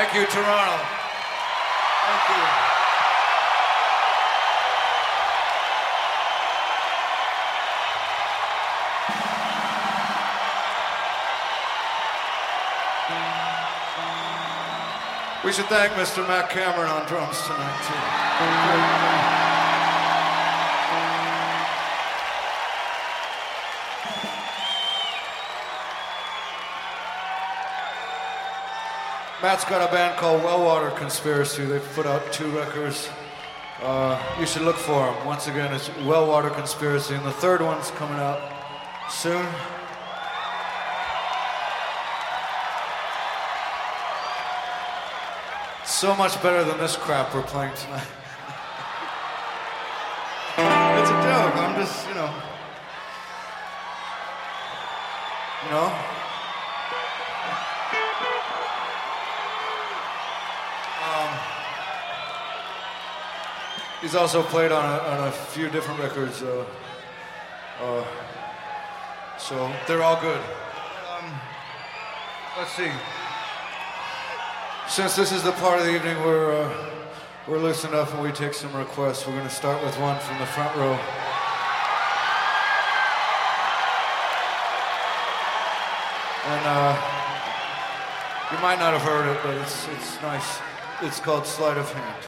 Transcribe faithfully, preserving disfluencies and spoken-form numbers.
Thank you, Toronto. Thank you. We should thank Mister Matt Cameron on drums tonight, too. Matt's got a band called Wellwater Conspiracy. They've put out two records. Uh, you should look for them. Once again, it's Wellwater Conspiracy, and the third one's coming out soon. So much better than this crap we're playing tonight. It's a joke. I'm just, you know. You know? Um, he's also played on a, on a few different records. Uh, uh, so they're all good. Um, let's see. Since this is the part of the evening where uh, we're loose enough and we take some requests, we're going to start with one from the front row. And uh, you might not have heard it, but it's it's nice. It's called Sleight of Hand.